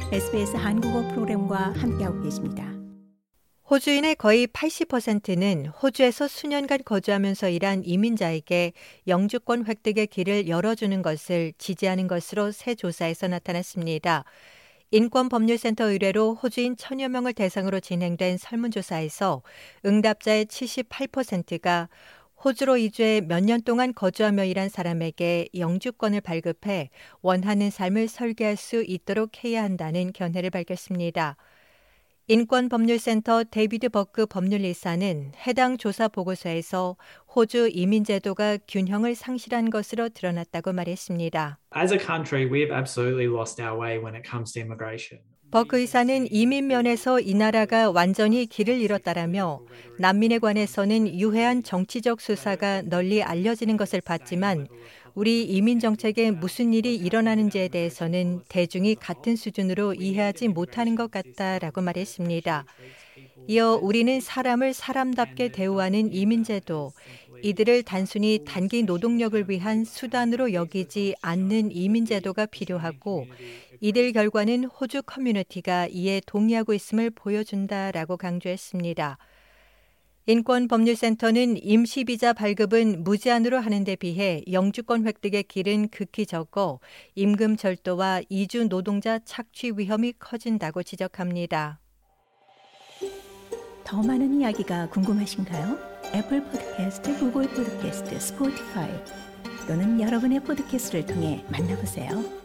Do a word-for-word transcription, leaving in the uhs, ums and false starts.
에스비에스 한국어 프로그램과 함께하고 계십니다. 호주인의 거의 팔십 퍼센트는 호주에서 수년간 거주하면서 일한 이민자에게 영주권 획득의 길을 열어주는 것을 지지하는 것으로 새 조사에서 나타났습니다. 인권법률센터 의뢰로 호주인 천여 명을 대상으로 진행된 설문조사에서 응답자의 칠십팔 퍼센트가 호주로 이주해 몇 년 동안 거주하며 일한 사람에게 영주권을 발급해 원하는 삶을 설계할 수 있도록 해야 한다는 견해를 밝혔습니다. 인권법률센터 데이비드 버크 법률이사는 해당 조사 보고서에서 호주 이민제도가 균형을 상실한 것으로 드러났다고 말했습니다. As a country, we have absolutely lost our way when it comes to immigration. 버크 의사는 이민 면에서 이 나라가 완전히 길을 잃었다라며 난민에 관해서는 유해한 정치적 수사가 널리 알려지는 것을 봤지만 우리 이민 정책에 무슨 일이 일어나는지에 대해서는 대중이 같은 수준으로 이해하지 못하는 것 같다라고 말했습니다. 이어 우리는 사람을 사람답게 대우하는 이민제도, 이들을 단순히 단기 노동력을 위한 수단으로 여기지 않는 이민제도가 필요하고 이들 결과는 호주 커뮤니티가 이에 동의하고 있음을 보여준다라고 강조했습니다. 인권법률센터는 임시비자 발급은 무제한으로 하는 데 비해 영주권 획득의 길은 극히 적어 임금 절도와 이주 노동자 착취 위험이 커진다고 지적합니다. 더 많은 이야기가 궁금하신가요? 애플 팟캐스트, 구글 팟캐스트, 스포티파이 또는 여러분의 팟캐스트를 통해 만나보세요.